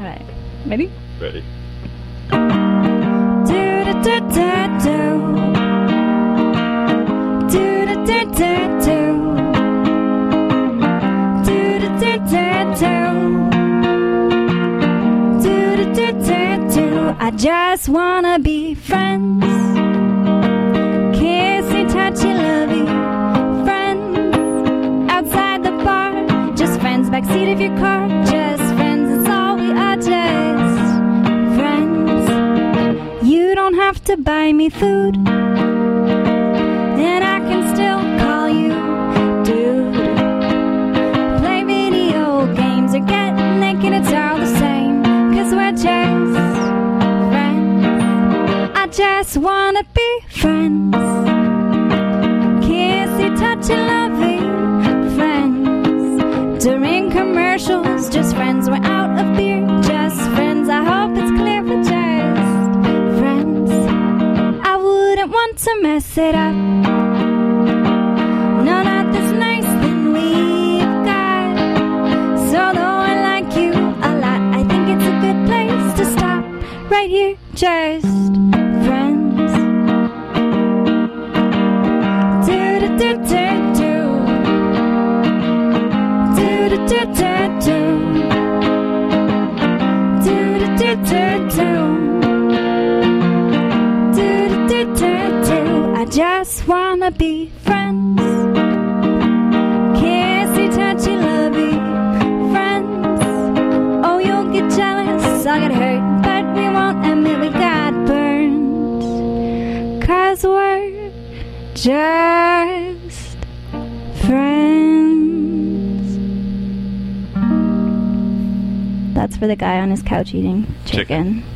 All right. Ready? Ready. I just wanna be friends. Kissy, touchy, lovey. Friends outside the bar. Just friends backseat of your car. Just friends, it's all we are. Just friends. You don't have to buy me food, and I can still call you dude. Play video games or get naked, it's all the same. 'Cause we're just just wanna be friends. Kissy, touchy, lovey. Friends during commercials. Just friends, we're out of beer. Just friends, I hope it's clear. We're just friends. I wouldn't want to mess it up. No, not this nice thing we've got. So though I like you a lot, I think it's a good place to stop right here. Just friends. I just wanna be friends. Kissy, touchy, lovey. Friends. Oh, you'll get jealous, I'll get hurt, but we won't admit we got burned. 'Cause we're just friends. That's for the guy on his couch eating chicken.